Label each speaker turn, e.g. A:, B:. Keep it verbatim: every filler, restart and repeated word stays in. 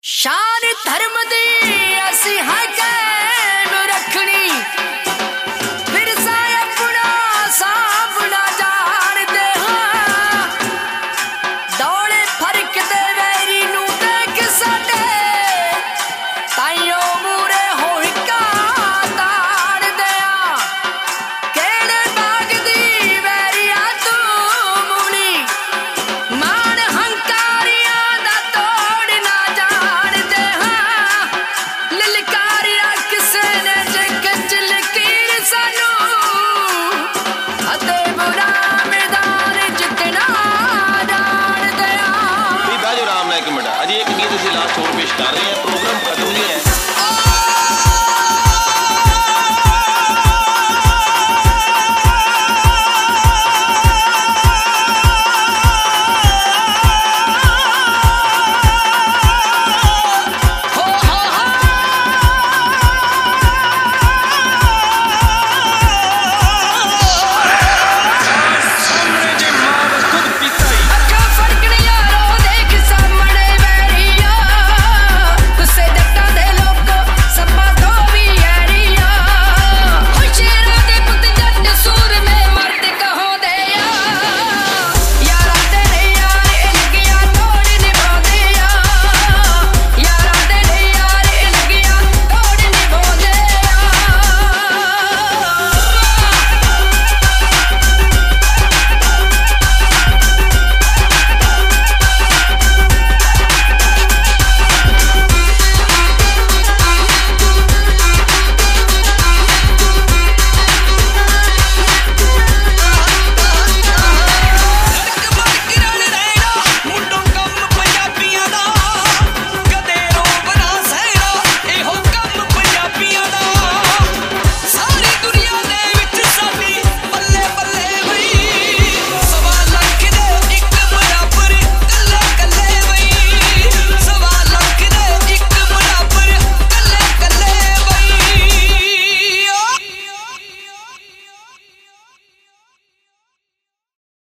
A: शान धर्म दी असी है कैम रखनी फिर साए अपना साबना जान दे हाँ दौड़े फर्क दे वैरी नू देख साडे ताइयों मूरे होइका ताड़ दिया केड़े बाग दी वैरिया तू मुनी मान हंकारिया दा तोड़ ना जान दे हाँ ललकारिया किसे ने जे कच लकीर सानू अते बुरा मैदान जितना जान दिया।
B: भाई बैठो आराम नाल एक मिनट अजी एक गीत असीं लास्ट होर पेश कर रहे हैं प्रोग्राम खत्म नहीं है।